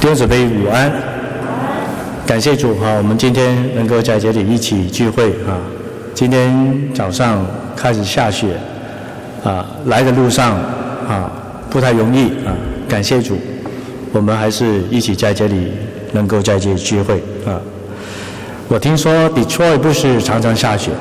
弟兄姊妹午安，感谢主我们今天能够在这里一起聚会今天早上开始下雪来的路上不太容易感谢主，我们还是一起在这里能够在这里聚会我听说 Detroit 不是常常下雪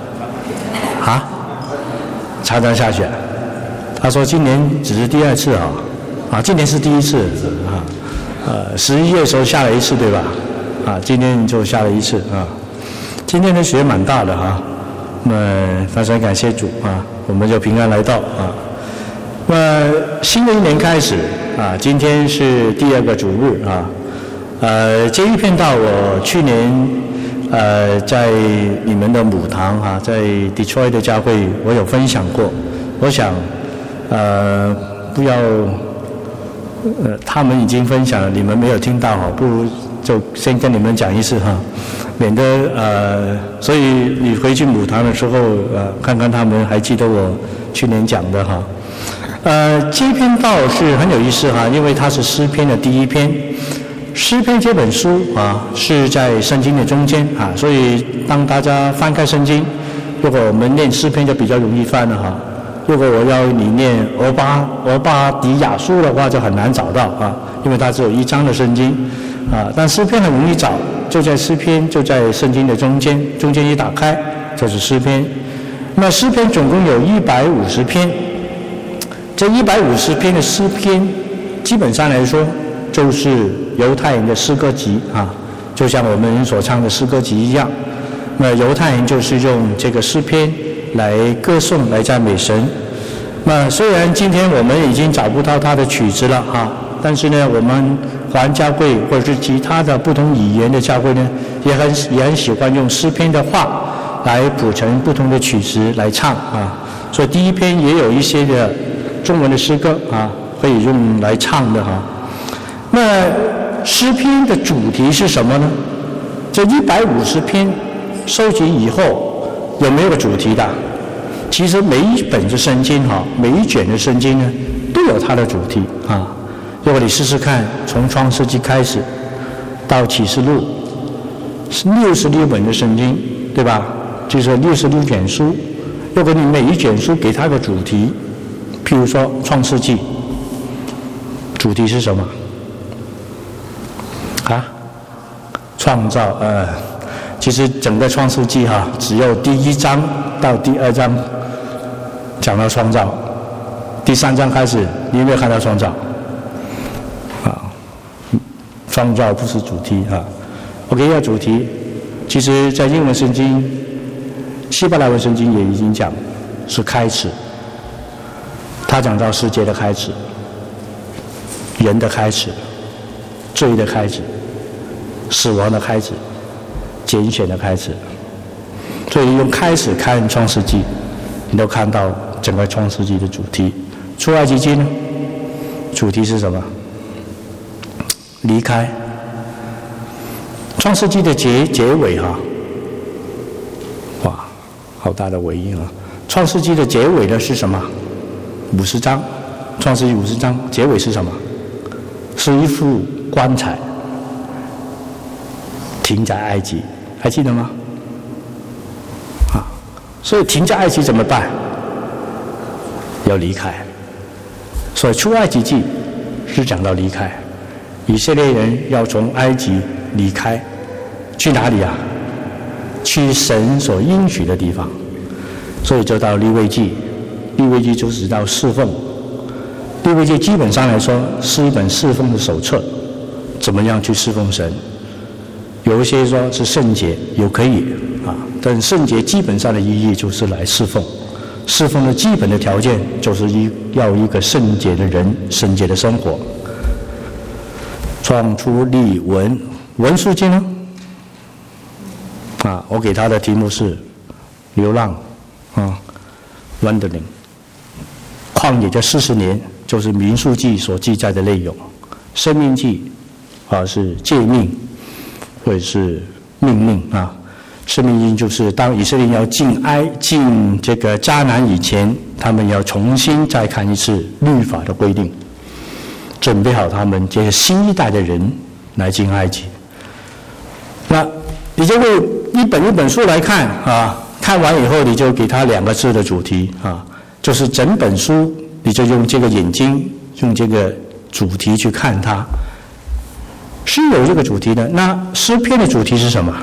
常常下雪，他说今年只是第二次今年是第一次11月的时候下了一次对吧今天就下了一次今天的雪蛮大的那非常感谢主我们就平安来到那新的一年开始今天是第2个主日这一篇道我去年在你们的母堂在 Detroit 的教会我有分享过，我想不要他们已经分享了，你们没有听到不如就先跟你们讲一次免得所以你回去母堂的时候看看他们还记得我去年讲的这篇道是很有意思因为它是诗篇的第一篇。诗篇这本书是在圣经的中间所以当大家翻开圣经，如果我们念诗篇就比较容易翻了如果我要你念俄巴底亚书的话就很难找到因为它只有1章的圣经但诗篇很容易找，就在诗篇就在圣经的中间一打开就是诗篇。那诗篇总共有150篇，这150篇的诗篇基本上来说就是犹太人的诗歌集就像我们所唱的诗歌集一样。那犹太人就是用这个诗篇来歌颂来赞美神。那虽然今天我们已经找不到他的曲子了但是呢我们华人教会或者是其他的不同语言的教会呢也很喜欢用诗篇的话来谱成不同的曲子来唱所以第一篇也有一些的中文的诗歌可以用来唱的那诗篇的主题是什么呢？这150篇收集以后有没有个主题的？其实每一本的圣经每一卷的圣经呢都有它的主题如果你试试看，从创世纪开始到启示录是66本的圣经对吧？就是66卷书，如果你每一卷书给它个主题，譬如说创世纪主题是什么创造其实整个创世纪只有第1章到第2章讲到创造，第3章开始你有没有看到创造创造不是主题OK 要主题，其实在英文圣经希伯来文圣经也已经讲是开始，他讲到世界的开始，人的开始，罪的开始，死亡的开始，拣选的开始。所以用开始看创世纪，你都看到整个创世纪的主题。出埃及记呢，主题是什么？离开。创世纪的结尾哇，好大的尾音创世纪的结尾呢是什么？50章，创世纪50章结尾是什么？是一副棺材停在埃及，还记得吗？所以停在埃及怎么办？要离开。所以出埃及记是讲到离开，以色列人要从埃及离开，去哪里去神所应许的地方。所以就到利未记，利未记就是到侍奉。利未记基本上来说是一本侍奉的手册，怎么样去侍奉神。有一些说是圣洁，有可以但圣洁基本上的意义就是来侍奉。侍奉的基本的条件就是要一个圣洁的人，圣洁的生活。创出利文，文书经呢我给他的题目是流浪wandering。旷野这40年就是民数记所记载的内容，生命记是诫命或者是命令生命记就是当以色列要进这个迦南以前，他们要重新再看一次律法的规定。 准备好他们这个新一代的人来进埃及。那你就会一本书来看啊，看完以后你就给他2个字的主题啊，就是整本书你就用这个眼睛，用这个主题去看它。是有这个主题的。那诗篇的主题是什么？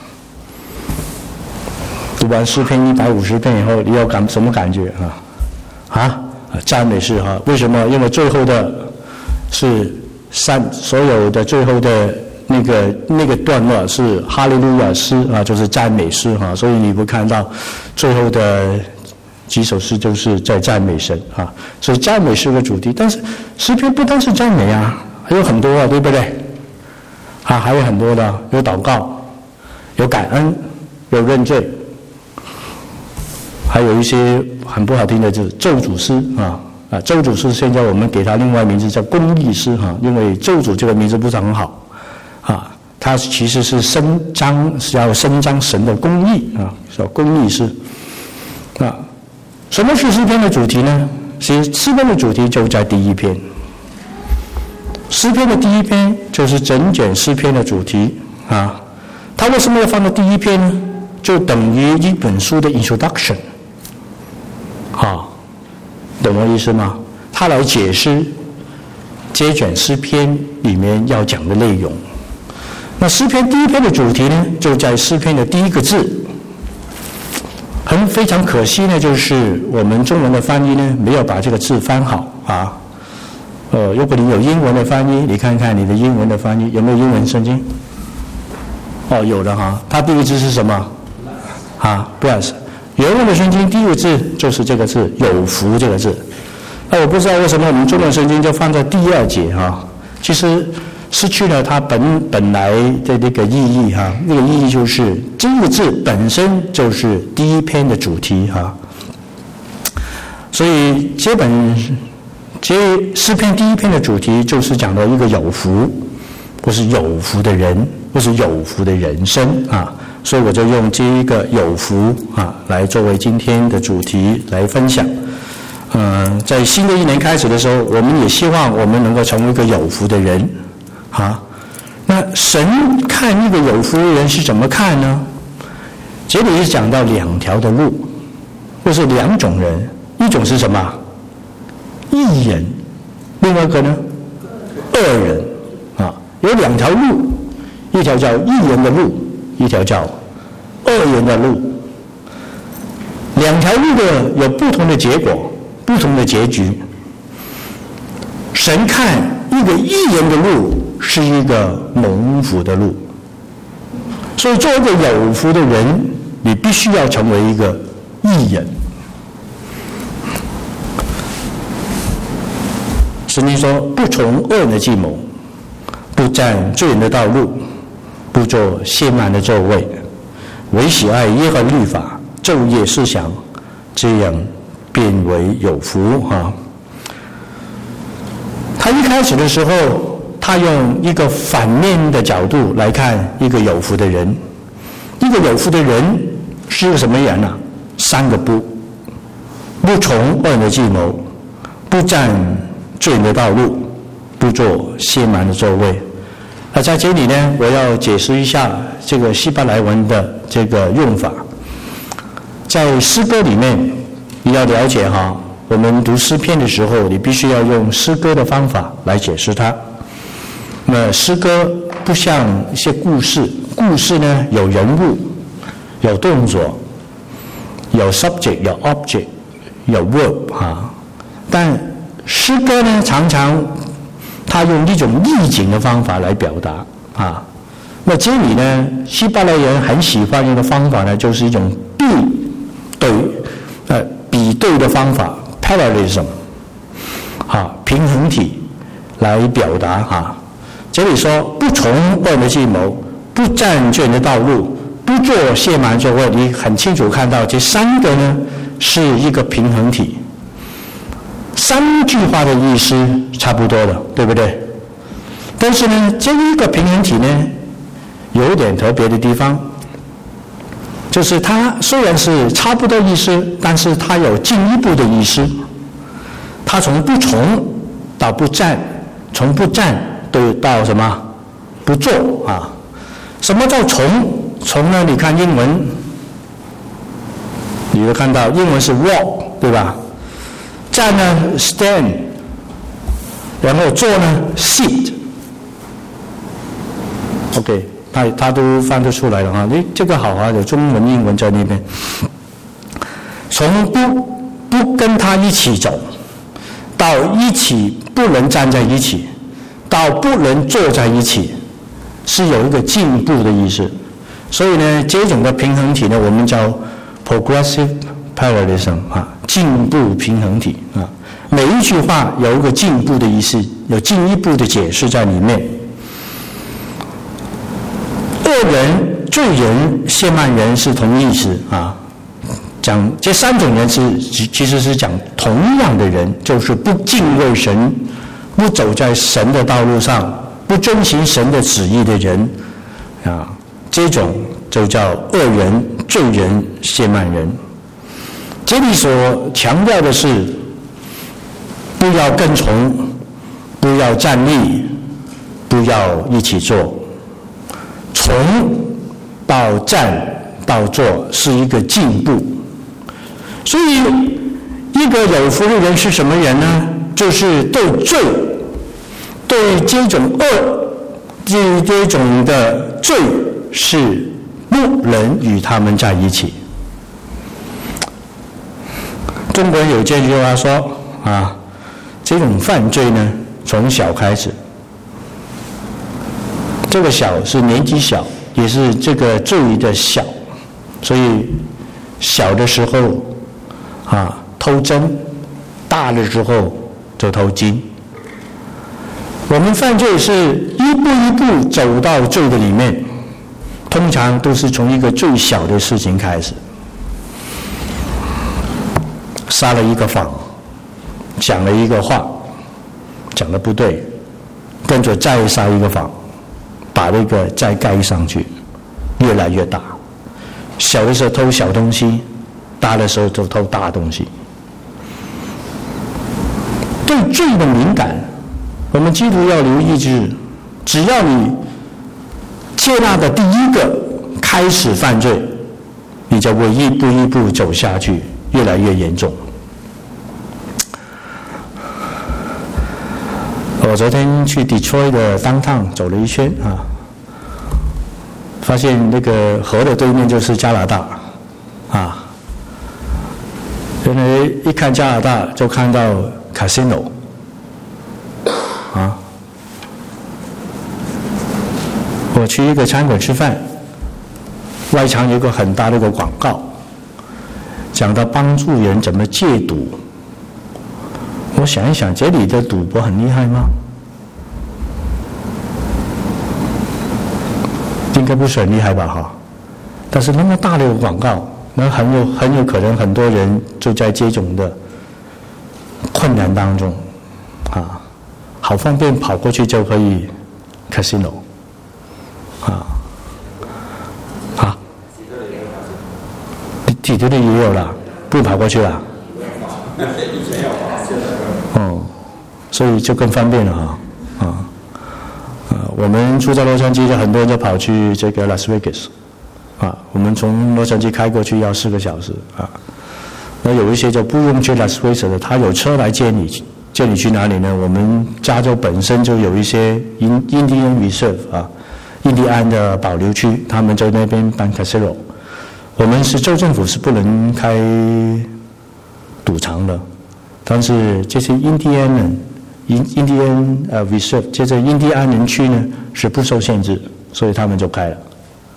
读完诗篇150篇以后，你要什么感觉啊？赞美诗哈？为什么？因为最后的是所有的最后的那个段落是哈利路亚诗啊，就是赞美诗哈。所以你会看到最后的几首诗都是在赞美神啊。所以赞美是个主题，但是诗篇不单是赞美啊，还有很多啊，对不对？还有很多的，有祷告，有感恩，有认罪，还有一些很不好听的就是咒诅诗啊，咒诅诗现在我们给它另外名字叫公义诗哈，因为咒诅这个名字不是很好啊，它其实是要伸张神的公义啊，叫公义诗啊。什么是诗篇的主题呢？其实诗篇的主题就在第1篇。诗篇的第1篇就是整卷诗篇的主题啊。它为什么要放到第1篇呢？就等于一本书的 introduction 懂我意思吗？它来解释这卷诗篇里面要讲的内容。那诗篇第1篇的主题呢，就在诗篇的第1个字。非常可惜呢，就是我们中文的翻译呢没有把这个字翻好啊。如果你有英文的翻译，你看看你的英文的翻译有没有英文圣经？有的哈。它第1个字是什么？bless。原文的圣经第1个字就是这个字，有福这个字。我不知道为什么我们中文圣经就放在第2节其实失去了它本来的那个意义那个意义就是这个字本身就是第1篇的主题所以诗篇第1篇的主题就是讲到一个有福，或是有福的人，或是有福的人生所以我就用这一个有福来作为今天的主题来分享。在新的1年开始的时候，我们也希望我们能够成为一个有福的人那神看一个有福的人是怎么看呢？这里是讲到2条的路，或是2种人，一种是什么？义人，另外一个呢？恶人有2条路，一条叫义人的路，一条叫恶人的路。2条路的有不同的结果，不同的结局。神看一个义人的路是一个蒙福的路，所以做一个有福的人，你必须要成为一个义人。圣经说，不从恶人的计谋，不占罪人的道路，不做亵慢的座位，唯喜爱耶和华律法，昼夜思想，这样变为有福他一开始的时候，他用一个反面的角度来看一个有福的人。一个有福的人是个什么人3个不：不从恶人的计谋，不占罪人的道路，不做亵慢的座位。在这里呢，我要解释一下这个希伯来文的这个用法。在诗歌里面，你要了解我们读诗篇的时候，你必须要用诗歌的方法来解释它。那诗歌不像一些故事，故事呢有人物，有动作，有 subject， 有 object， 有 verb 但诗歌呢，常常他用一种意境的方法来表达那这里呢，希伯来人很喜欢用的方法呢，就是一种比对的方法 parallelism 平衡体来表达这里说不从恶人的计谋，不占罪人的道路，不做亵慢座位，你很清楚看到这3个呢是一个平衡体。3句话的意思差不多的，对不对？但是呢，这一个平衡体呢有一点特别的地方，就是它虽然是差不多意思，但是它有进一步的意思。它从不从到不占从不站到什么不做啊？什么叫从？从呢？你看英文，你会看到英文是 walk， 对吧？站呢 stand， 然后坐呢 sit。OK， 他都翻得出来了哈。这个好啊，有中文、英文在那边。从不跟他一起走，到一起不能站在一起，到不能坐在一起，是有一个进步的意思。所以呢，这种的平衡体呢，我们叫 progressive parallelism 啊，进步平衡体啊。每一句话有一个进步的意思，有进一步的解释在里面。恶人、罪人、亵慢人是同义词啊。讲这三种人其实是讲同样的人，就是不敬畏神，不走在神的道路上，不遵行神的旨意的人啊，这种就叫恶人、罪人、亵慢人。这里所强调的是，不要跟从，不要站立，不要一起做。从到站到做是一个进步。所以，一个有福的人是什么人呢？就是对罪、对这种恶、这种的罪是不能与他们在一起。中国人有这句话说啊，这种犯罪呢，从小开始。这个小是年纪小，也是这个罪的小，所以小的时候啊，偷针，大了之后就偷金。我们犯罪是一步一步走到罪的里面，通常都是从一个最小的事情开始。撒了一个谎，讲了一个话，讲得不对，跟着再撒一个谎，把那个再盖上去，越来越大。小的时候偷小东西，大的时候就偷大东西。对罪的敏感，我们基督要留意之，只要你接纳的第一个开始犯罪，你就会一步一步走下去，越来越严重。我昨天去 Detroit 的 downtown 走了一圈啊，发现那个河的对面就是加拿大啊。原来一看加拿大就看到 casino 啊。我去一个餐馆吃饭，外墙有一个很大的一个广告，讲到帮助人怎么戒赌。我想一想，这里的赌博很厉害吗？应该不是很厉害吧，哈。但是那么大的一个广告，那很有可能很多人就在这种的困难当中，啊，好方便跑过去就可以 casino， 啊，体制里也有了，不跑过去了。哦，所以就更方便了我们住在洛杉矶的很多人就跑去这个 Las Vegas， 我们从洛杉矶开过去要4个小时那有一些就不用去 Las Vegas 的，他有车来接你去哪里呢？我们加州本身就有一些Indian Reserve 印第安的保留区，他们在那边办 casino。我们是州政府是不能开赌场的，但是这些印第安人Indian Reserve 这些印第安人区呢是不受限制，所以他们就开了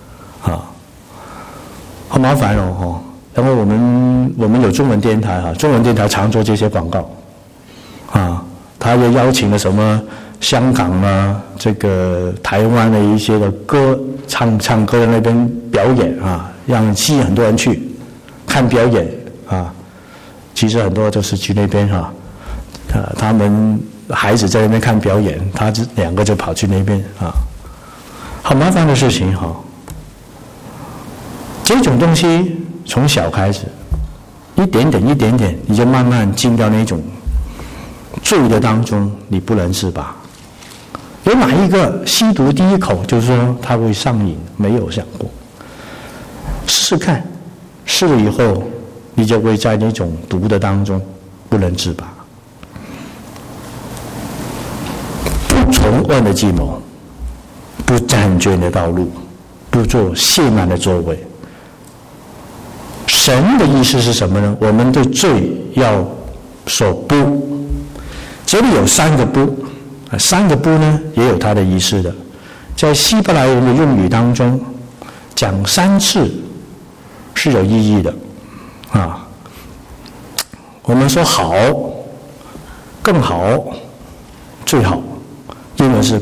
好麻烦哦然后我们有中文电台中文电台常做这些广告他又邀请了什么香港这个台湾的一些的唱歌的那边表演让吸引很多人去看表演其实很多就是去那边他们孩子在那边看表演，他2个就跑去那边好麻烦的事情这种东西从小开始，一点点，你就慢慢进到那种罪的当中，你不能自拔有哪一个吸毒第一口就是说他会上瘾？没有想过。试试看，试了以后，你就会在那种毒的当中不能自拔。不从恶的计谋，不占据的道路，不做亵慢的作为。神的意思是什么呢？我们对罪要所不。这里有3个不，3个不呢也有它的意思的。在希伯来人的用语当中，讲3次是有意义的啊。我们说好、更好、最好，英文是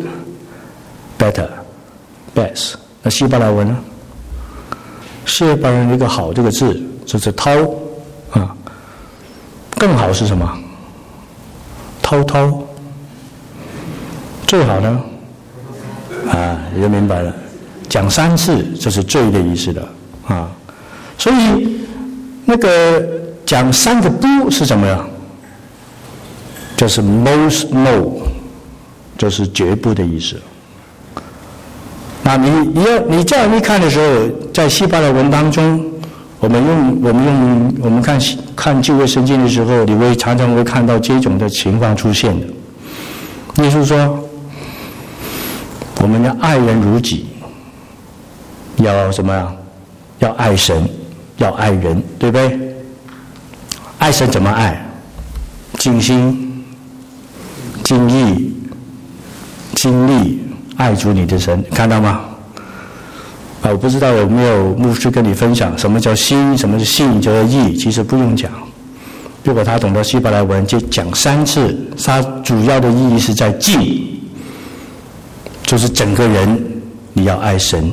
good、better、best。那希伯来文呢？希伯来人一个好这个字就是滔啊，更好是什么？滔滔。最好呢？啊，你就明白了。讲3次就是罪的意思的啊。所以那个讲3个不是什么呀？就是 most no， 就是绝不的意思。那你这样一看的时候，在希伯来文当中，我们看旧约圣经的时候，你会常常会看到这种的情况出现的。耶稣说，我们要爱人如己，要什么呀？要爱神，要爱人，对不对？爱神怎么爱？尽心、尽意、尽力爱主你的神，看到吗？我不知道有没有牧师跟你分享什么叫心，什么是信，叫意，其实不用讲。如果他懂得希伯来文，就讲3次，它主要的意义是在尽，就是整个人你要爱神。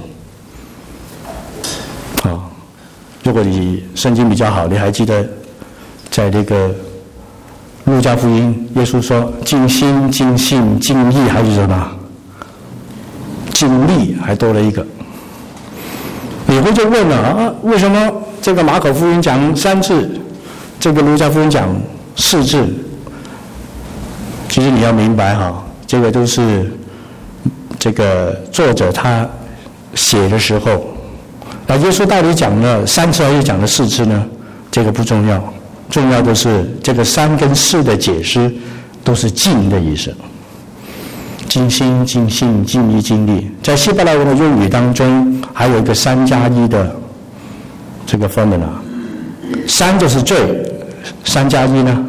如果你圣经比较好，你还记得在那个路加福音，耶稣说尽心、尽性、尽意，还是什么？尽力，还多了一个。你会就问了啊，为什么这个马可福音讲3次，这个路加福音讲4次？其实你要明白哈，这个都是这个作者他写的时候，那耶稣到底讲了3次还是讲了4次呢？这个不重要，重要的是这个3跟4的解释都是尽的意思。尽心、尽性、尽意、尽力，在希伯来文的用语当中，还有一个3+1的这个 formula。3就是罪，3+1呢？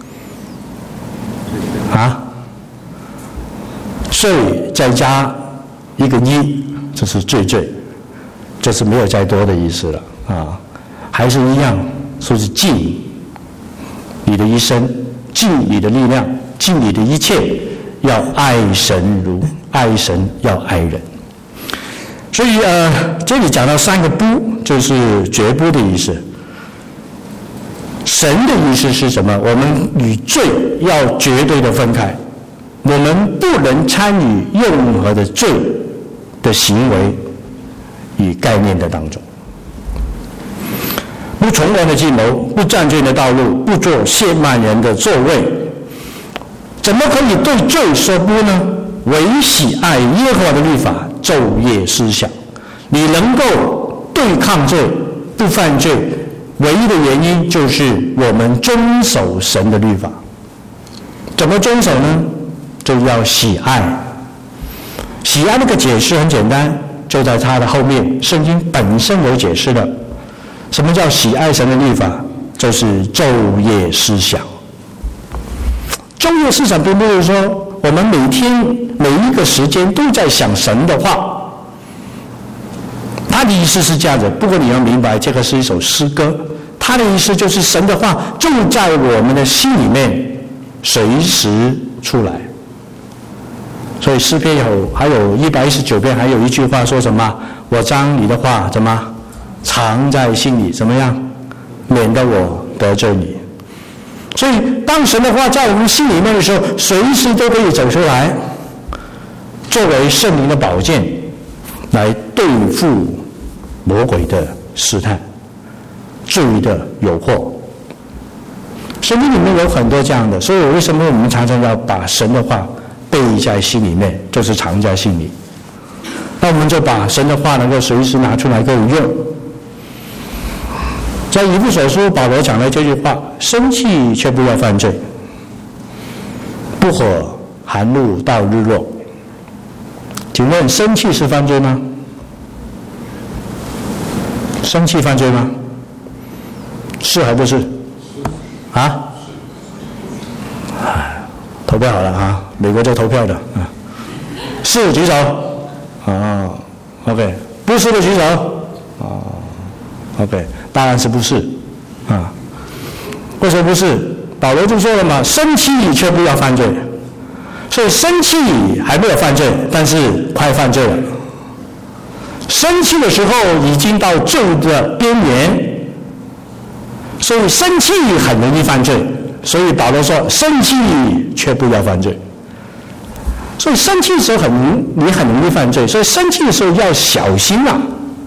罪再加一个1，这是罪，这是没有再多的意思了啊，还是一样，说是尽你的一生，尽你的力量，尽你的一切。要爱神如爱神，要爱人。所以这里讲到3个不，就是绝不的意思。神的意思是什么？我们与罪要绝对的分开，我们不能参与任何的罪的行为与概念的当中。不从恶的计谋，不占罪的道路，不做亵慢人的座位。怎么可以对罪说不呢？唯喜爱耶和华的律法，昼夜思想。你能够对抗罪，不犯罪，唯一的原因就是我们遵守神的律法。怎么遵守呢？就要喜爱。喜爱那个解释很简单，就在它的后面，圣经本身有解释的。什么叫喜爱神的律法？就是昼夜思想。昼夜思想并不是说我们每天每一个时间都在想神的话，他的意思是这样子。不过你要明白，这个是一首诗歌，他的意思就是神的话就在我们的心里面随时出来。所以诗篇还有119篇还有一句话说什么？我将你的话怎么藏在心里，怎么样？免得我得罪你。所以当神的话在我们心里面的时候，随时都可以走出来，作为圣灵的宝剑，来对付魔鬼的试探、罪的诱惑。圣经里面有很多这样的，所以为什么我们常常要把神的话背在心里面，就是藏在心里。那我们就把神的话能够随时拿出来可以用。在以弗所书保罗讲的这句话：生气却不要犯罪，不可含怒到日落。请问生气是犯罪吗？生气犯罪吗？是还不是？啊？投票好了啊！美国在投票的啊，是举手啊 ，OK， 不是的举手啊 ，OK， 当然是不是啊？为什么不是？保罗就说了嘛，生气却不要犯罪，所以生气还没有犯罪，但是快犯罪了。生气的时候已经到罪的边缘，所以生气很容易犯罪。所以保罗说，生气却不要犯罪。所以生气的时候你很容易犯罪，所以生气的时候要小心啊，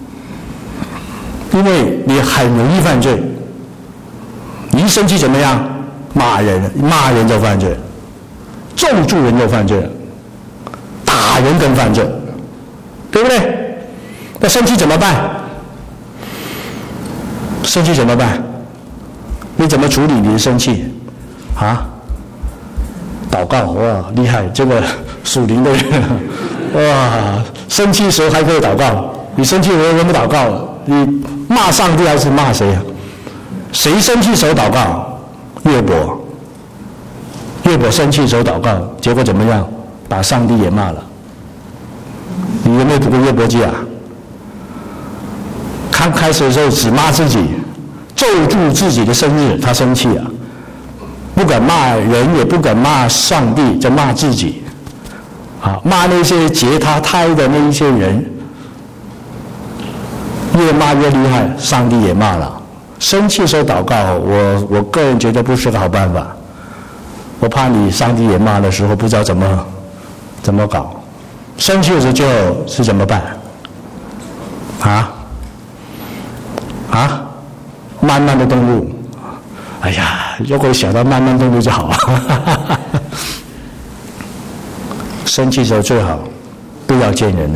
因为你很容易犯罪。你一生气怎么样？骂人就犯罪，咒诅人就犯罪了，打人更犯罪，对不对？那生气怎么办？生气怎么办？你怎么处理你的生气？啊？祷告，哇，厉害！这个属灵的人，哇，生气的时候还可以祷告。你生气的时候怎么祷告？你骂上帝还是骂谁啊？谁生气的时候祷告？约伯。约伯生气的时候祷告，结果怎么样？把上帝也骂了。你有没有读过约伯记啊？刚开始的时候只骂自己，咒诅自己的生日，他生气啊，不敢骂人，也不敢骂上帝，就骂自己，啊，骂那些结他胎的那一些人，越骂越厉害，上帝也骂了。生气的时候祷告，我个人觉得不是个好办法。我怕你上帝也骂的时候不知道怎么搞。生气的时候就是怎么办？慢慢的动怒。哎呀，如果想到慢慢动怒就好了。生气的时候最好不要见人了，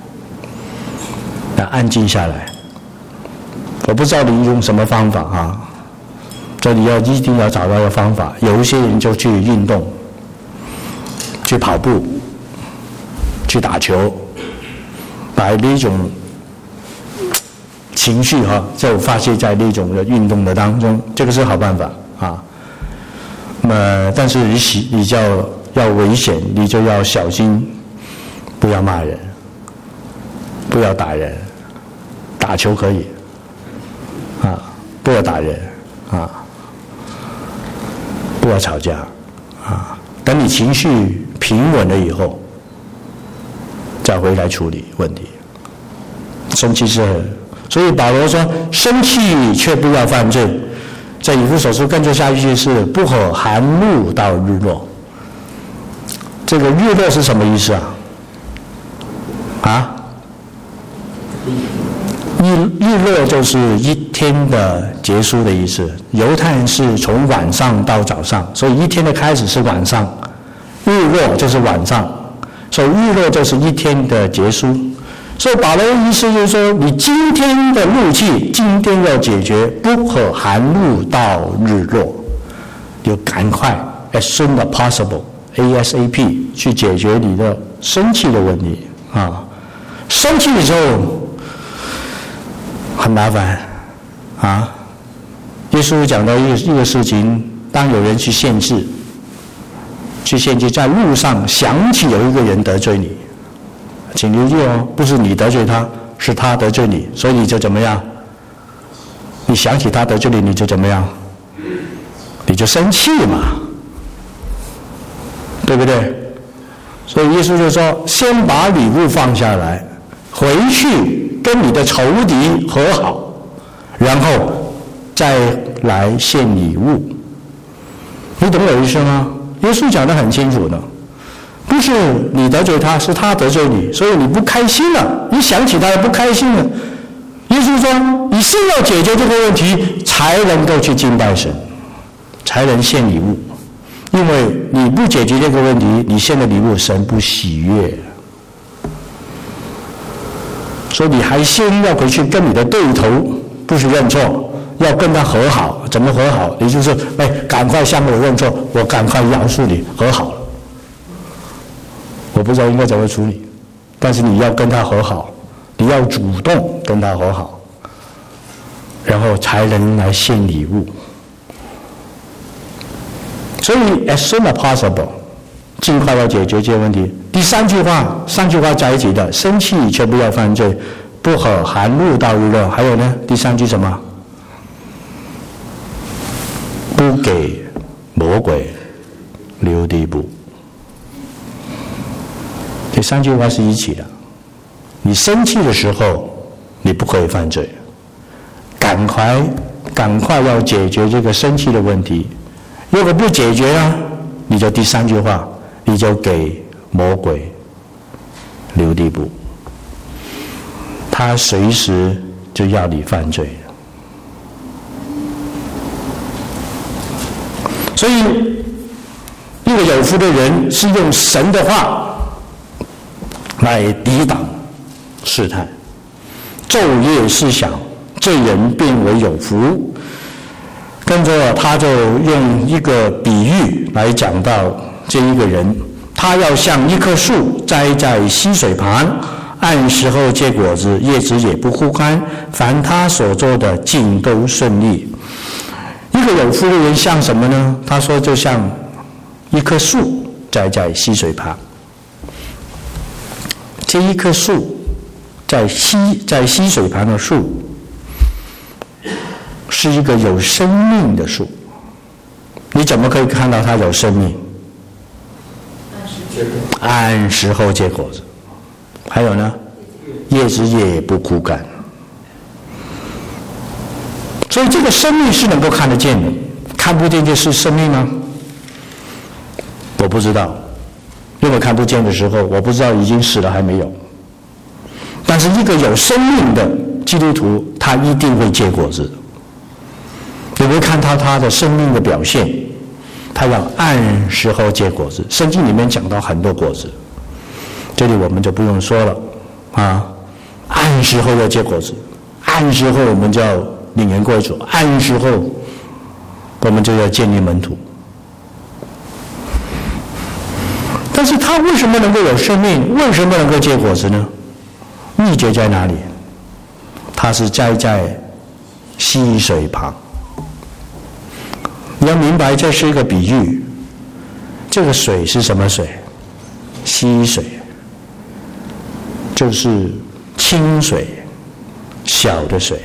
要安静下来。我不知道你用什么方法啊，这里一定要找到一个方法。有一些人就去运动，去跑步，去打球，把那种情绪就发泄在那种的运动的当中，这个是好办法啊。但是你要危险，你就要小心，不要骂人，不要打人，打球可以啊，不要打人啊，不要吵架啊。等你情绪平稳了以后，再回来处理问题。生气是，所以保罗说，生气却不要犯罪。在以弗所书跟着下一句是不可含怒到日落。这个日落是什么意思啊？日落就是一天的结束的意思。犹太人是从晚上到早上，所以一天的开始是晚上，日落就是晚上，所以日落就是一天的结束。所以保罗的意思就是说，你今天的怒气今天要解决，不可含怒到日落，就赶快 as soon as possible ASAP 去解决你的生气的问题啊。生气的时候很麻烦啊。耶稣讲到一个事情，当有人去献祭，在路上想起有一个人得罪你，请留意不是你得罪他，是他得罪你，所以你就怎么样？你想起他得罪你就怎么样？你就生气嘛，对不对？所以耶稣就说，先把礼物放下来，回去跟你的仇敌和好，然后再来献礼物。你懂我意思吗？耶稣讲得很清楚的，不是你得罪他，是他得罪你，所以你不开心了，你想起他不开心了。耶稣说，你先要解决这个问题，才能够去敬拜神，才能献礼物。 因为你不解决这个问题，你献的礼物神不喜悦，所以你还先要回去跟你的对头，不是认错，要跟他和好。怎么和好？也就是赶快向我认错，我赶快饶恕你，和好了。我不知道应该怎么处理，但是你要跟他和好，你要主动跟他和好，然后才能来献礼物。所以 as soon as possible， 尽快要解决这些问题。第三句话在一起的，生气却不要犯罪，不可含怒到日落。还有呢，第三句什么？不给魔鬼留地步。这三句话是一起的。你生气的时候，你不可以犯罪，赶快要解决这个生气的问题。如果不解决呢，你就第三句话，你就给魔鬼留地步，他随时就要你犯罪。所以一个有福的人是用神的话来抵挡试探，昼夜思想，罪人变为有福。跟着他就用一个比喻来讲到这一个人，他要像一棵树栽在溪水旁，按时候结果子，叶子也不枯干，凡他所做的尽都顺利。一个有福的人像什么呢？他说就像一棵树栽在溪水旁。这一棵树在溪水旁的树，是一个有生命的树。你怎么可以看到它有生命？按时候结果子。还有呢，叶子也不枯干。所以这个生命是能够看得见的，看不见就是生命吗？我不知道，因为看不见的时候，我不知道已经死了还没有。但是一个有生命的基督徒，他一定会结果子。你会看到他的生命的表现，他要按时候结果子。圣经里面讲到很多果子，这里我们就不用说了啊。按时候要结果子，按时候我们就要领人归主，按时候我们就要建立门徒。但是他为什么能够有生命？为什么能够结果子呢？秘诀在哪里？他是栽在溪水旁。你要明白，这是一个比喻。这个水是什么水？溪水，就是清水，小的水。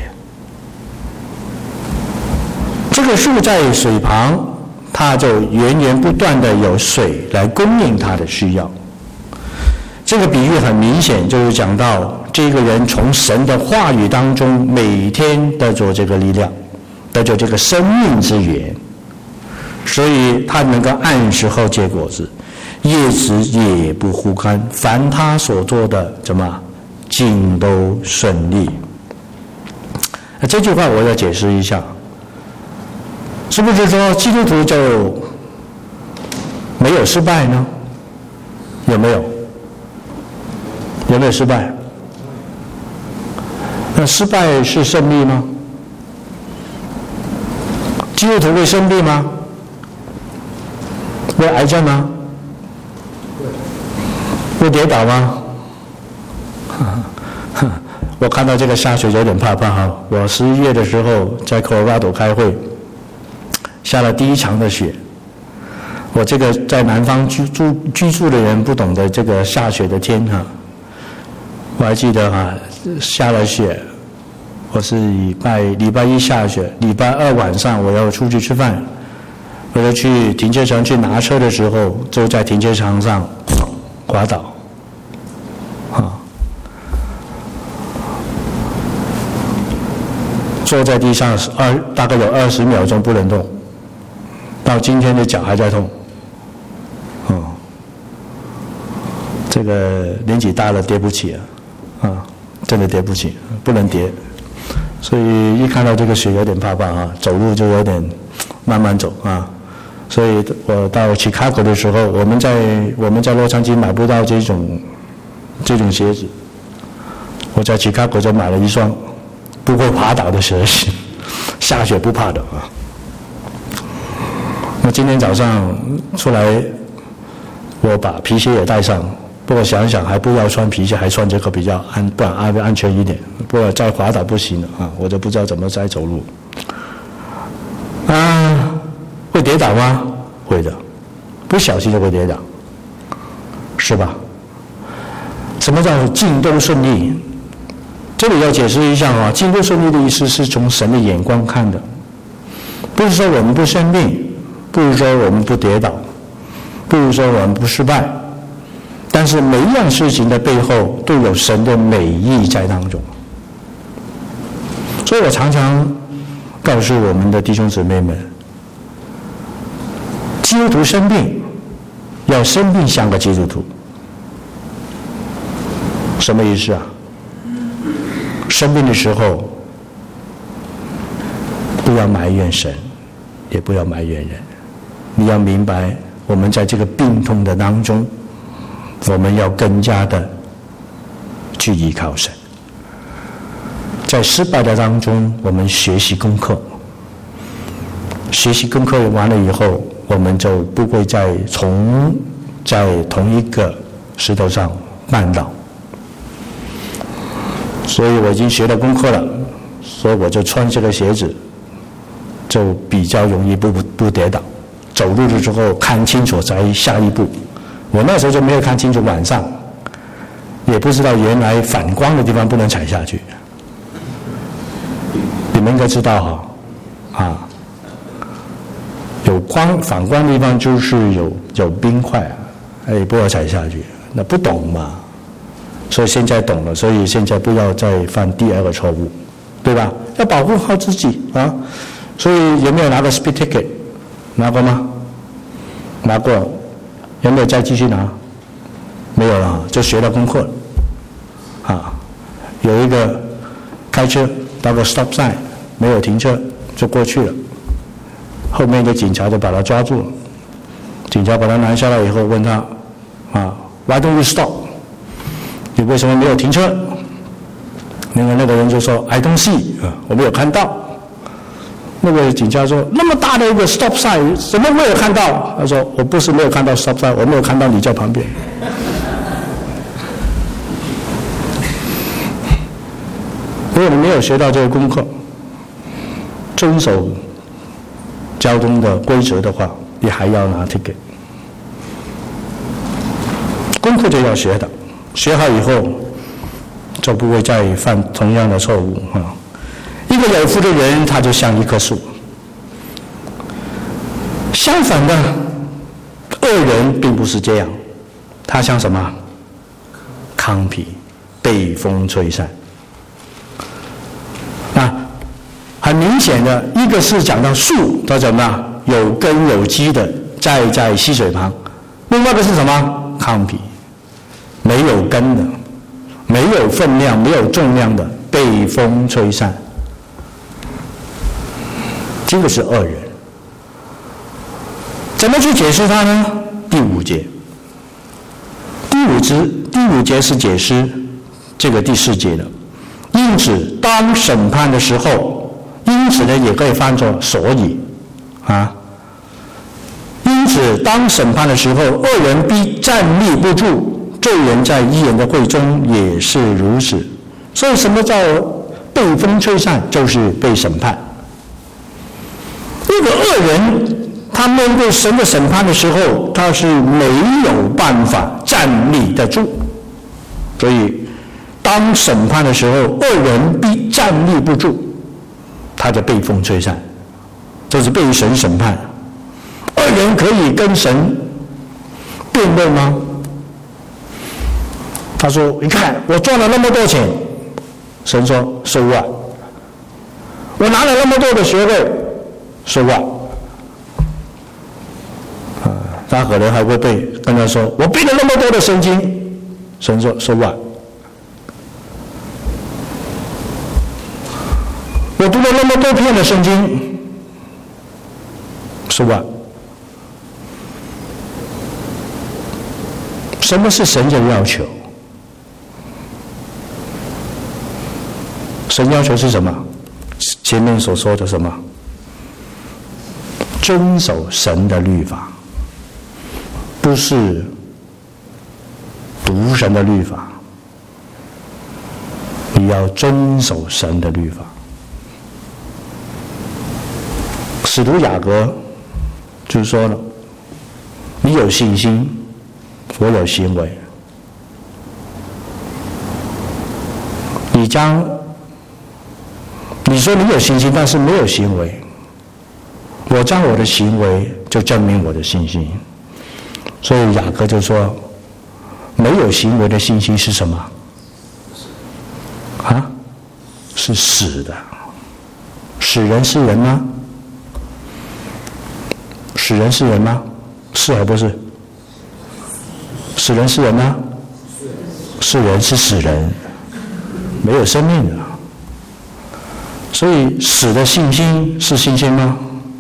这个树在水旁，它就源源不断的有水来供应它的需要。这个比喻很明显，就是讲到这个人从神的话语当中每天得着这个力量，得着这个生命之源，所以他能够按时候结果子，叶子也不枯干，凡他所做的怎么尽都顺利。这句话我要解释一下，是不是说基督徒就没有失败呢？有没有？有没有失败？那失败是胜利吗？基督徒会生病吗？会癌症吗？会跌倒吗？我看到这个下雪有点怕哈。我11月的时候在科罗拉多开会，下了第一场的雪。我这个在南方居住的人不懂得这个下雪的天哈。我还记得下了雪，我是礼拜一下雪，礼拜二晚上我要出去吃饭，我就去停车场去拿车的时候，就在停车场上滑倒，坐在地上大概有20秒钟不能动，到今天的脚还在痛，这个年纪大了跌不起真的跌不起，不能跌，所以一看到这个雪有点怕走路就有点慢慢走所以我到Chicago的时候，我们在洛杉矶买不到这种鞋子，我在Chicago就买了一双不会滑倒的鞋子，下雪不怕的啊。那今天早上出来，我把皮鞋也带上，不过想想还不要穿皮鞋，还穿这个比较安全一点，不然再滑倒不行了啊，我就不知道怎么再走路。会跌倒吗？会的，不小心就会跌倒，是吧？什么叫进都顺利？这里要解释一下啊，进都顺利的意思是从神的眼光看的，不是说我们不生病，不是说我们不跌倒，不是说我们不失败，但是每一样事情的背后都有神的美意在当中。所以我常常告诉我们的弟兄姊妹们，基督徒生病要生病像个基督徒，什么意思啊？生病的时候不要埋怨神，也不要埋怨人，你要明白我们在这个病痛的当中，我们要更加的去依靠神。在失败的当中，我们学习功课，学习功课完了以后，我们就不会在同一个石头上绊倒。所以我已经学了功课了，所以我就穿这个鞋子，就比较容易不跌倒。走路的时候看清楚才下一步。我那时候就没有看清楚，晚上也不知道原来反光的地方不能踩下去。你们应该知道哈，有反光的地方就是有冰块，不要踩下去。那不懂嘛，所以现在懂了，所以现在不要再犯第二个错误，对吧？要保护好自己啊。所以有没有拿个 speed ticket？ 拿过吗？拿过。有没有再继续拿？没有了，就学了功课了。有一个开车到个 stop sign 没有停车就过去了，后面的警察就把他抓住了。警察把他拦下来以后问他Why don't you stop？ 你为什么没有停车？那个人就说 I don't see， 我没有看到。那个警察说：“那么大的一个 stop sign， 怎么没有看到？”他说：“我不是没有看到 stop sign， 我没有看到你在旁边。”如果你没有学到这个功课，遵守交通的规则的话，你还要拿 ticket。功课就要学的，学好以后就不会再犯同样的错误啊。一个有福的人，他就像一棵树。相反的，恶人并不是这样，他像什么？糠皮，被风吹散。很明显的，一个是讲到树，它怎么样？有根有基的，在溪水旁；另外一个是什么？糠皮，没有根的，没有分量、没有重量的，被风吹散。这个是恶人，怎么去解释它呢？第五节是解释这个第4节的。因此，当审判的时候，因此呢也可以翻作所以因此，当审判的时候，恶人必站立不住，罪人在义人的会中也是如此。所以，什么叫被风吹散？就是被审判。一个恶人，他面对神的审判的时候，他是没有办法站立得住。所以，当审判的时候，恶人必站立不住，他就被风吹散，这是被神审判。恶人可以跟神辩论吗？他说：“你看，我赚了那么多钱。”神说：“So what？ 我拿了那么多的学位。”So what？ 他可能还会跟他说：“我背了那么多的圣经。”神说：“So what？ 我读了那么多篇的圣经。”So what？ 什么是神的要求？神要求是什么？前面所说的什么？遵守神的律法，不是读神的律法，你要遵守神的律法。使徒雅各就说了，你有信心，我有行为。你说你有信心，但是没有行为，我将我的行为就证明我的信心。所以雅各就说，没有行为的信心是什么？啊，是死的。使人是人吗？使人是人吗？是还不是？使人是人吗？是人是死人，没有生命的。所以死的信心是信心吗？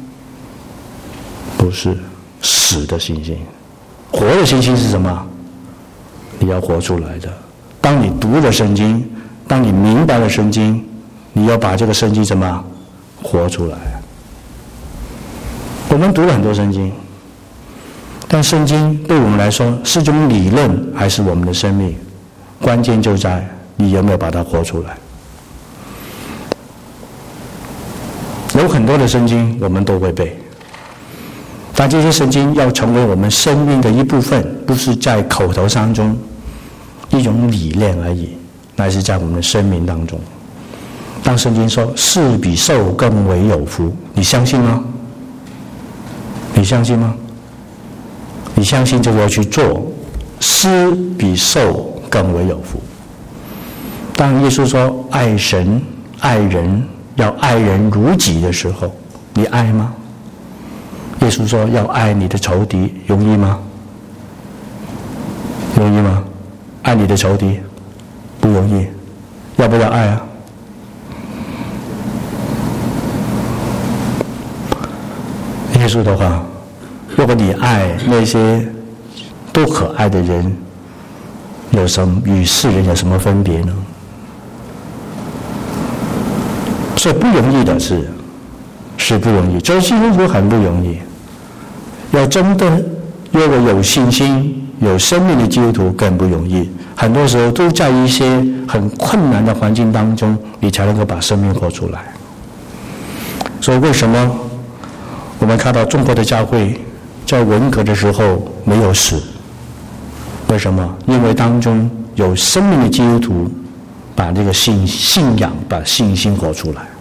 不是，死的信心。活的信心是什么？你要活出来的。当你读了圣经，当你明白了圣经，你要把这个圣经怎么活出来？我们读了很多圣经，但圣经对我们来说是种理论还是我们的生命？关键就在你有没有把它活出来。有很多的圣经我们都会背，但这些圣经要成为我们生命的一部分，不是在口头当中一种理念而已，乃是在我们的生命当中。当圣经说士比受更为有福，你相信吗？你相信吗？你相信就要去做，施比受更为有福。当耶稣说爱神爱人，要爱人如己的时候，你爱吗？耶稣说要爱你的仇敌，容易吗？容易吗？爱你的仇敌不容易，要不要爱啊？耶稣的话，如果你爱那些多可爱的人，有什么与世人有什么分别呢？所以不容易的是不容易，走基督徒很不容易。要真的如果有信心、有生命的基督徒更不容易。很多时候都在一些很困难的环境当中，你才能够把生命活出来。所以为什么我们看到中国的教会在文革的时候没有死？为什么？因为当中有生命的基督徒把这个信仰、把信心活出来。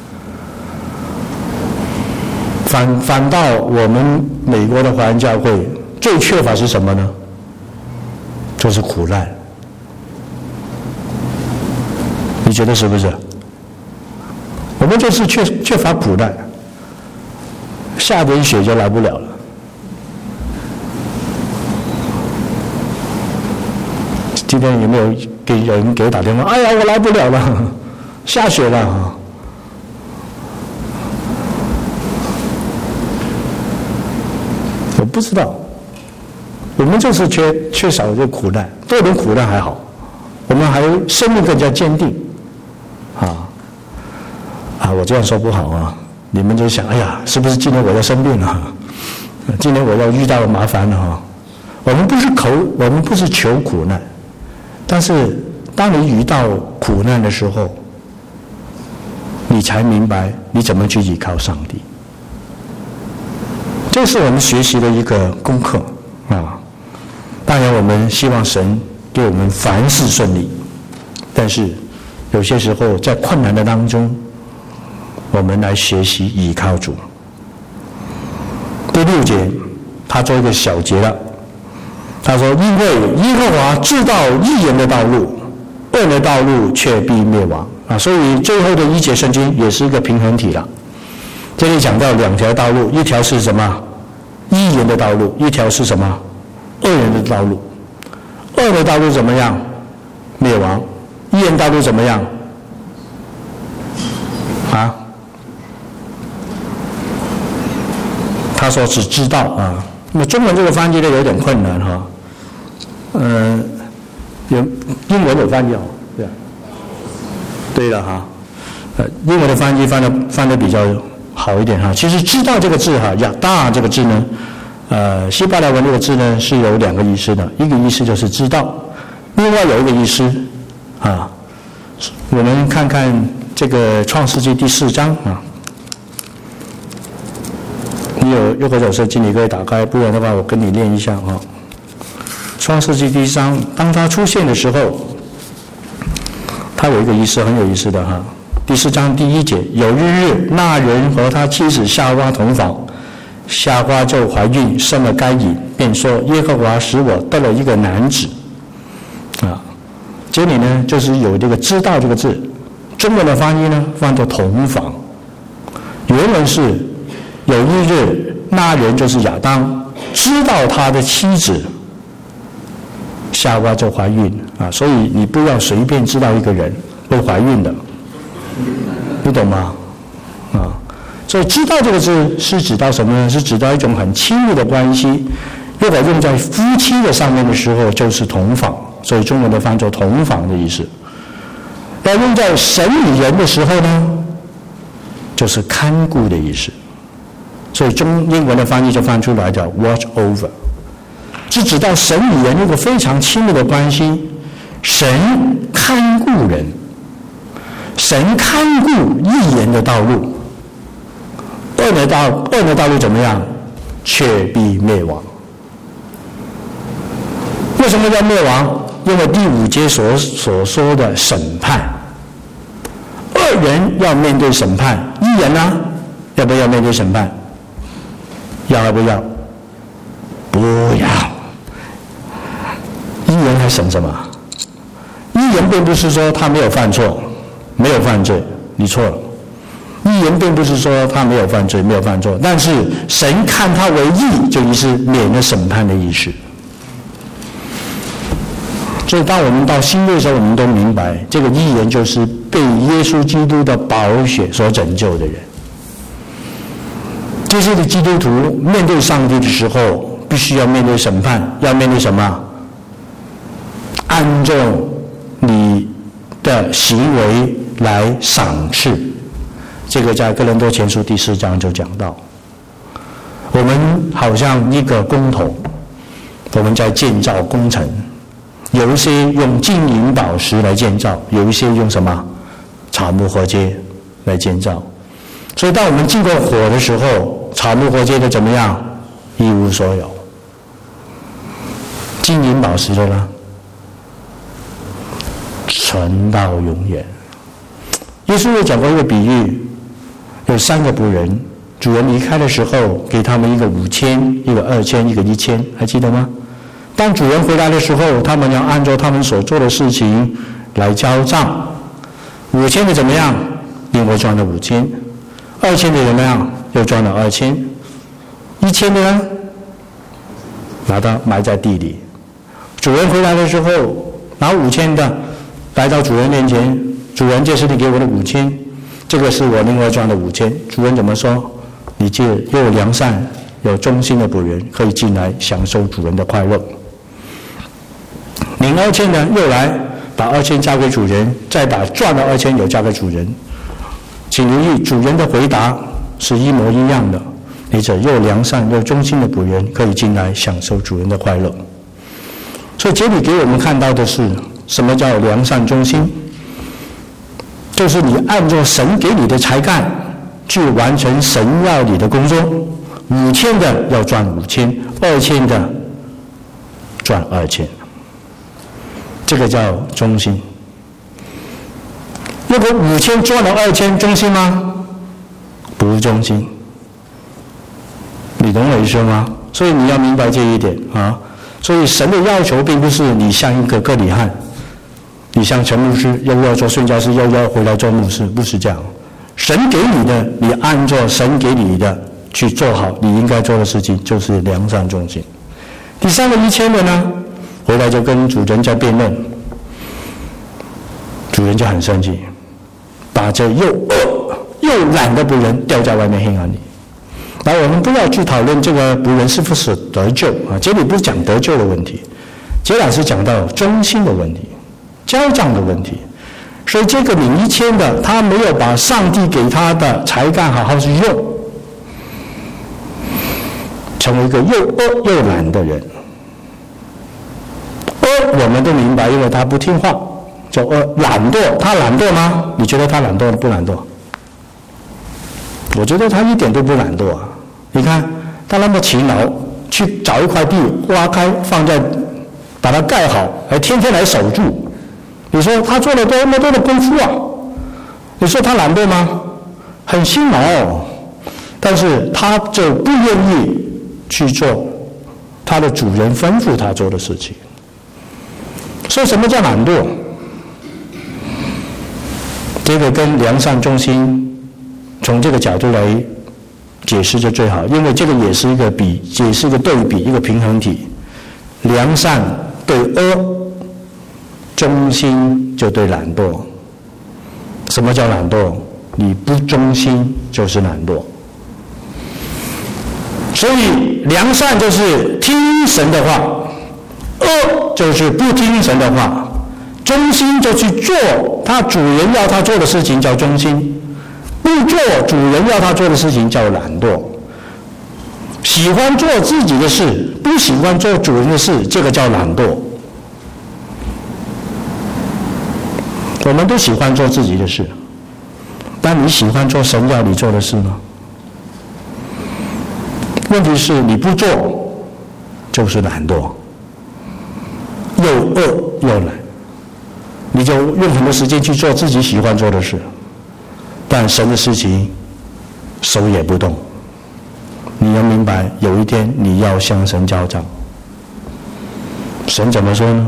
反倒我们美国的华人教会最缺乏是什么呢？就是苦难。你觉得是不是？我们就是缺乏苦难，下点雪就来不了了。今天有没有有人给我打电话？哎呀，我来不了了，下雪了。我不知道，我们就是缺少这苦难，多点苦难还好，我们还生命更加坚定。我这样说不好啊，你们就想，哎呀，是不是今天我要生病了？今天我要遇到麻烦了哈。我们不是求苦难，但是当你遇到苦难的时候，你才明白你怎么去依靠上帝。这是我们学习的一个功课啊。当然，我们希望神给我们凡事顺利，但是有些时候在困难的当中，我们来学习依靠主。第6节，他做一个小结了。他说：“因为耶和华知道义人的道路，恶人的道路却必灭亡。”所以最后的1节圣经也是一个平衡体了。这里讲到2条道路，一条是什么？义人的道路，一条是什么？恶人的道路。恶人的道路怎么样？灭亡。义人道路怎么样？他说只知道啊。那么中文这个翻译的有点困难哈。 有英文有翻译哦，对啊，对了哈，英文的翻译翻得比较好一点哈。其实知道这个字哈，亚大这个字呢，希伯来文这个字呢是有2个意思的，一个意思就是知道，另外有一个意思啊，我们看看这个创世纪第4章啊。你有或者是经理可以打开，不然的话我跟你练一下啊。创世纪第1章，当它出现的时候，它有一个意思很有意思的哈。第4章第1节，有一日，那人和他妻子夏娃同房，夏娃就怀孕，生了该隐，便说：耶和华使我得了一个男子。啊，这里呢就是有这个知道这个字，中文的翻译呢翻作同房，原文是有一日，那人就是亚当，知道他的妻子夏娃就怀孕啊，所以你不要随便知道一个人会怀孕的，你懂吗？啊，所以知道这个字是指到什么呢？是指到一种很亲密的关系，如果用在夫妻的上面的时候，就是同房，所以中文的翻作同房的意思。要用在神与人的时候呢，就是看顾的意思。所以英文的翻译就翻出来叫 watch over， 是指到神与人有个非常亲密的关系，神看顾人，神看顾义人的道路，恶的道路怎么样？却必灭亡。为什么要灭亡？因为第5节所说的审判，恶人要面对审判，义人呢，要不要面对审判？要不要？不要。义人还审什么？义人并不是说他没有犯错，没有犯罪，你错了。义人并不是说他没有犯罪，没有犯错，但是神看他为义，就是免了审判的意思。所以当我们到新约的时候，我们都明白，这个义人就是被耶稣基督的宝血所拯救的人。这些的基督徒面对上帝的时候，必须要面对审判，要面对什么？按照你的行为来赏赐。这个在哥林多前书第4章就讲到，我们好像一个工头，我们在建造工程，有一些用金银宝石来建造，有一些用什么草木禾秸来建造。所以当我们经过火的时候，草木禾秸的怎么样？一无所有。金银宝石的呢？存到永远。耶稣有讲过一个比喻，有3个仆人，主人离开的时候，给他们一个5000，一个2000，一个1000，还记得吗？当主人回来的时候，他们要按照他们所做的事情来交账。5000的怎么样？另外赚了5000，2000的怎么样？又赚了2000，1000的呢？拿到埋在地里。主人回来的时候，拿5000的来到主人面前，主人，这是你给我的5000，这个是我另外赚的5000。主人怎么说？你这又有良善有忠心的仆人，可以进来享受主人的快乐。领2000的又来把2000交给主人，再把赚的2000又交给主人。请留意，主人的回答是一模一样的。你这又良善又忠心的仆人，可以进来享受主人的快乐。所以这里给我们看到的是，什么叫良善忠心？就是你按照神给你的才干去完成神要你的工作。5000的要赚5000，2000的赚2000，这个叫忠心。如果5000赚了2000，忠心吗？不忠心。你懂我意思吗？所以你要明白这一点啊。所以神的要求并不是你像一个哥里汉，你像陈牧师又要做宣教师，又要回来做牧师，不是这样。神给你的，你按照神给你的去做好你应该做的事情，就是良善忠心。第3个1000的呢，回来就跟主人在辩论，主人就很生气，把这又恶又懒的仆人丢在外面黑暗里。那我们不要去讨论这个仆人是不是得救啊，这里不是讲得救的问题， 这两是讲到忠心的问题、交账的问题。所以这个领1000的，他没有把上帝给他的才干好好去用，成为一个又恶又懒的人。我们都明白，因为他不听话，叫懒惰。他懒惰吗？你觉得他懒惰不懒惰？我觉得他一点都不懒惰啊！你看他那么勤劳，去找一块地挖开，把它盖好，还天天来守住。你说他做了多么多的功夫啊？你说他懒惰吗？很辛劳哦，但是他就不愿意去做他的主人吩咐他做的事情。所以什么叫懒惰？这个跟良善忠心从这个角度来解释就最好，因为这个也是一个也是一个对比，一个平衡体。良善对恶，忠心就对懒惰。什么叫懒惰？你不忠心就是懒惰。所以良善就是听神的话，恶就是不听神的话。忠心就去做他主人要他做的事情，叫忠心；不做主人要他做的事情，叫懒惰。喜欢做自己的事，不喜欢做主人的事，这个叫懒惰。我们都喜欢做自己的事，但你喜欢做神要你做的事吗？问题是你不做就是懒惰，又恶又懒，你就用很多时间去做自己喜欢做的事，但神的事情手也不动。你要明白，有一天你要向神交账。神怎么说呢？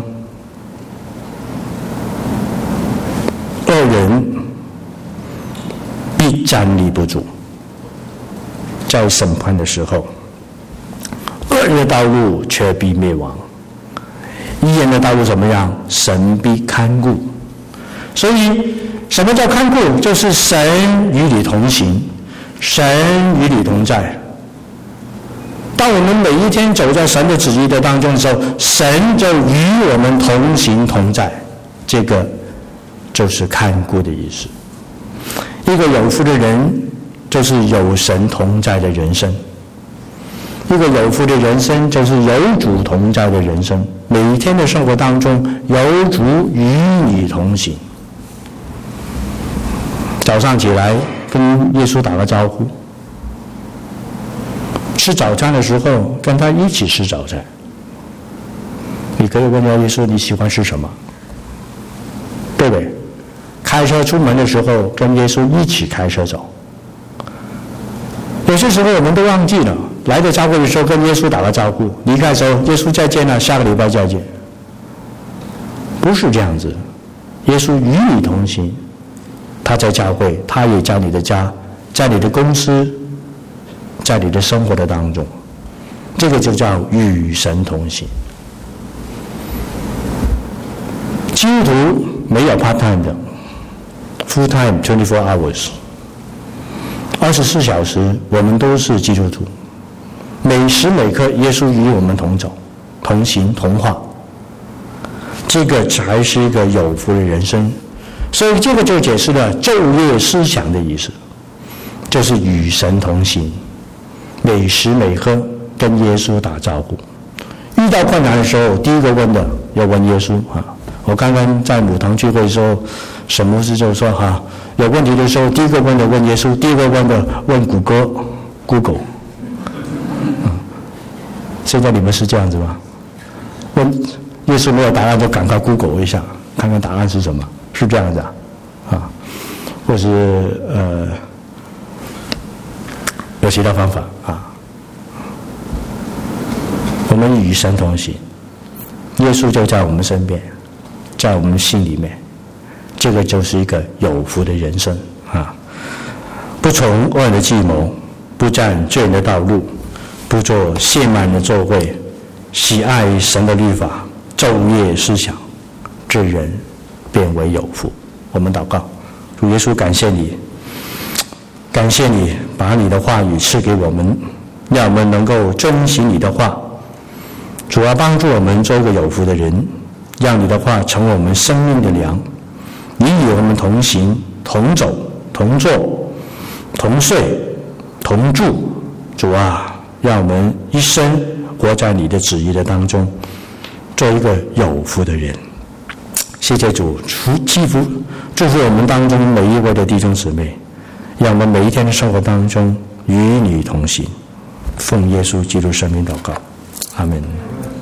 恶人必站立不住，在审判的时候，恶人的道路却必灭亡，义人的道路怎么样？神必看顾。所以什么叫看顾？就是神与你同行，神与你同在。当我们每一天走在神的旨意的当中的时候，神就与我们同行同在，这个就是看顾的意思。一个有福的人就是有神同在的人生，一个有福的人生就是有主同在的人生。每一天的生活当中，有主与你同行。早上起来跟耶稣打个招呼，吃早餐的时候跟他一起吃早餐。你可以问耶稣你喜欢吃什么，对不对？开车出门的时候跟耶稣一起开车走。有些时候我们都忘记了，来到教会的时候跟耶稣打个招呼，离开的时候耶稣再见了，下个礼拜再见。不是这样子，耶稣与你同行，他在教会，他也在你的家，在你的公司，在你的生活的当中，这个就叫与神同行。基督徒没有 part time 的 ，full time 24 hours， 24小时，我们都是基督徒，每时每刻耶稣与我们同走、同行、同化，这个才是一个有福的人生。所以这个就解释了昼夜思想的意思，就是与神同行，每时每刻跟耶稣打招呼。遇到困难的时候，第一个问的要问耶稣啊。我刚刚在母堂聚会的时候，沈牧师就说哈，有问题的时候，第一个问的问耶稣，第二个问的问谷歌 Google。现在你们是这样子吗？问耶稣没有答案就赶快 Google 一下，看看答案是什么，是这样子啊？或是有其他方法啊？我们与神同行，耶稣就在我们身边，在我们心里面，这个就是一个有福的人生啊！不从恶人的计谋，不占罪人的道路，不做亵慢人的作会，喜爱神的律法，昼夜思想，这人便为有福。我们祷告，主耶稣，感谢你，感谢你把你的话语赐给我们，让我们能够遵行你的话， 主啊，帮助我们做一个有福的人，让你的话成为我们生命的粮。你与我们同行、同走、同坐、同睡、同住。主啊，让我们一生活在你的旨意的当中，做一个有福的人。谢谢主，祝福我们当中每一位的弟兄姊妹，让我们每一天的生活当中与你同行。奉耶稣基督圣名祷告，阿们。